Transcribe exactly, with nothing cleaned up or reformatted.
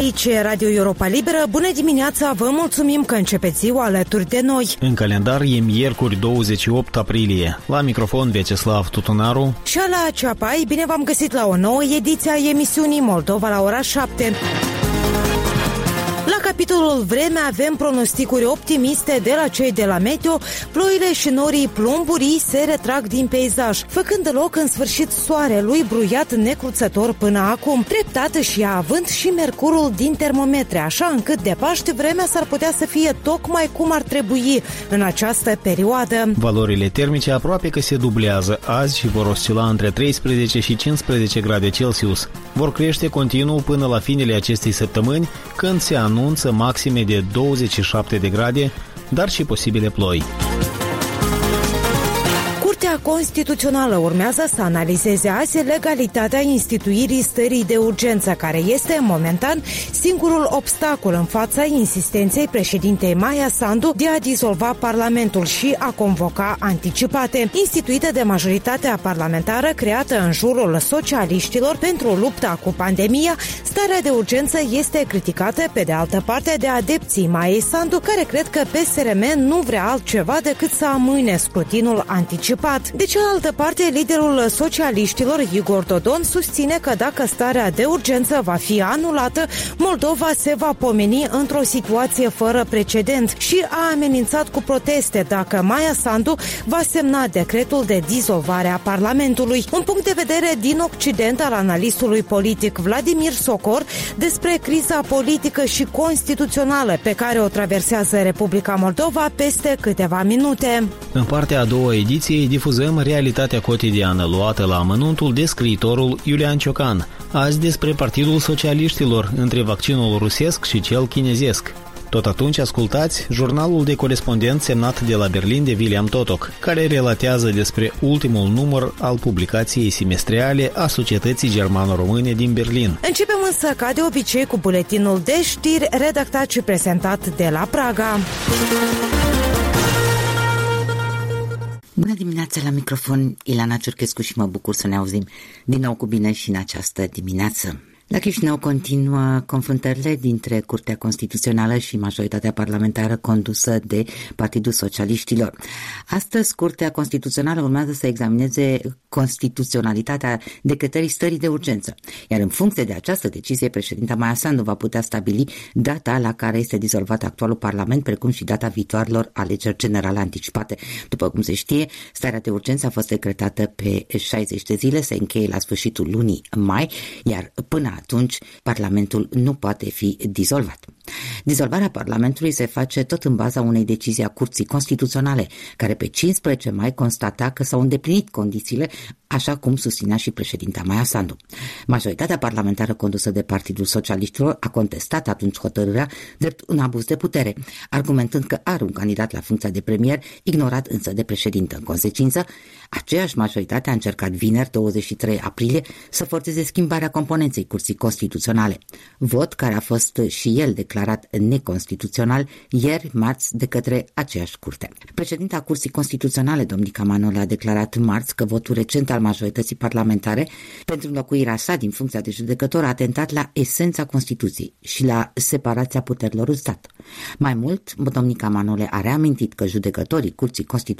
Aici e Radio Europa Liberă. Bună dimineața, vă mulțumim că începeți ziua alături de noi. În calendar e miercuri douăzeci și opt aprilie. La microfon Vyacheslav Tutunaru și Ala Ceapai. Bine v-am găsit la o nouă ediție a emisiunii Moldova la ora șapte. La capitolul vreme avem pronosticuri optimiste de la cei de la Meteo. Ploile și norii plumburii se retrag din peisaj, făcând loc în sfârșit soarelui bruiat necruțător până acum, treptat și ia avânt și mercurul din termometre, așa încât de Paște vremea s-ar putea să fie tocmai cum ar trebui în această perioadă. Valorile termice aproape că se dublează azi și vor oscila între treisprezece și cincisprezece grade Celsius. Vor crește continuu până la finele acestei săptămâni, când se anunță maxime de douăzeci și șapte de grade, dar și posibile ploi. Curtea Constituțională urmează să analizeze azi legalitatea instituirii stării de urgență, care este, momentan, singurul obstacol în fața insistenței președintei Maia Sandu de a dizolva Parlamentul și a convoca anticipate. Instituită de majoritatea parlamentară creată în jurul socialiștilor pentru lupta cu pandemia, starea de urgență este criticată, pe de altă parte, de adepții Maiei Sandu, care cred că P S R M nu vrea altceva decât să amâne scrutinul anticipat. De cealaltă parte, liderul socialiștilor, Igor Dodon, susține că dacă starea de urgență va fi anulată, Moldova se va pomeni într-o situație fără precedent și a amenințat cu proteste dacă Maia Sandu va semna decretul de dizolvare a Parlamentului. Un punct de vedere din Occident al analistului politic Vladimir Socor despre criza politică și constituțională pe care o traversează Republica Moldova peste câteva minute. În partea a doua ediției difuzăm realitatea cotidiană luată la amănuntul de scriitorul Iulian Ciocan, azi despre Partidul Socialiștilor, între vaccinul rusesc și cel chinezesc. Tot atunci ascultați jurnalul de corespondent semnat de la Berlin de William Totok, care relatează despre ultimul număr al publicației semestriale a Societății Germano-Române din Berlin. Începem însă, ca de obicei, cu buletinul de știri redactat și prezentat de la Praga. Bună dimineața, la microfon Ilana Ciurchescu și mă bucur să ne auzim din nou cu bine și în această dimineață. La Chișinău continuă confruntările dintre Curtea Constituțională și majoritatea parlamentară condusă de Partidul Socialiștilor. Astăzi, Curtea Constituțională urmează să examineze constituționalitatea decretării stării de urgență, iar în funcție de această decizie, președinta Maia Sandu va putea stabili data la care este dizolvat actualul Parlament, precum și data viitoarelor alegeri generale anticipate. După cum se știe, starea de urgență a fost decretată pe șaizeci de zile, se încheie la sfârșitul lunii mai, iar până atunci Parlamentul nu poate fi dizolvat. Dizolvarea Parlamentului se face tot în baza unei decizii a Curții Constituționale, care pe cincisprezece mai constata că s-au îndeplinit condițiile, așa cum susținea și președinta Maia Sandu. Majoritatea parlamentară condusă de Partidul Socialiștilor a contestat atunci hotărârea drept un abuz de putere, argumentând că are un candidat la funcția de premier, ignorat însă de președintă. În consecință, aceeași majoritate a încercat vineri, douăzeci și trei aprilie, să forțeze schimbarea componenței Curții Constituționale. Vot care a fost și el declarat neconstituțional ieri, marți, de către aceeași curte. Președinta Curții Constituționale, Domnica Manole, a declarat marți că votul recent al majorității parlamentare pentru înlocuirea sa din funcția de judecător a atentat la esența Constituției și la separația puterilor în stat. Mai mult, Domnica Manole a reamintit că judecătorii Curții Constituționale